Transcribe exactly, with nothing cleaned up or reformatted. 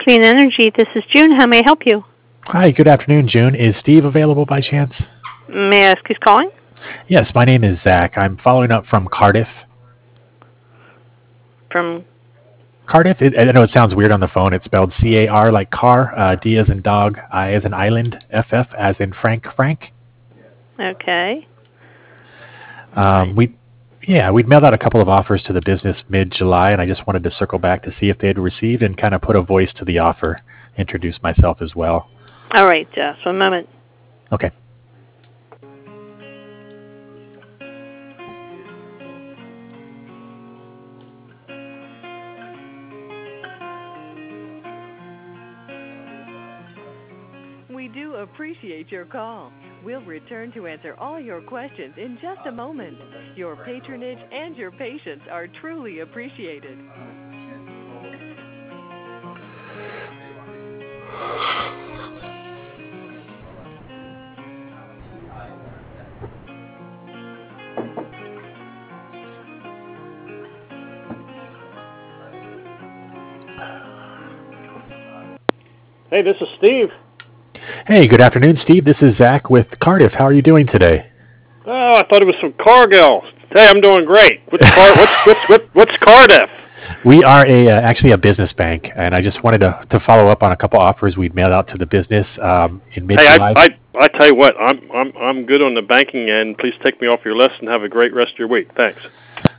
Clean Energy. This is June. How may I help you? Hi, good afternoon, June. Is Steve available by chance? May I ask who's calling? Yes, my name is Zach. I'm following up from Cardiff. From Cardiff? It, I know it sounds weird on the phone. It's spelled C A R like car, uh, D as in dog, I as in island, F F as in Frank Frank. Okay. Um, we, yeah, we'd mailed out a couple of offers to the business mid-July, and I just wanted to circle back to see if they had received and kind of put a voice to the offer, introduce myself as well. All right, just one moment. Okay. We do appreciate your call. We'll return to answer all your questions in just a moment. Your patronage and your patience are truly appreciated. Hey, this is Steve. Hey, good afternoon, Steve. This is Zach with Cardiff. How are you doing today? Oh, I thought it was some Cargill. Hey, I'm doing great. What's Car- what's, what's, what's, what's Cardiff? We are a uh, actually a business bank, and I just wanted to, to follow up on a couple offers we'd mailed out to the business um, in mid-July. Hey, I, I I tell you what, I'm I'm I'm good on the banking end. Please take me off your list and have a great rest of your week. Thanks.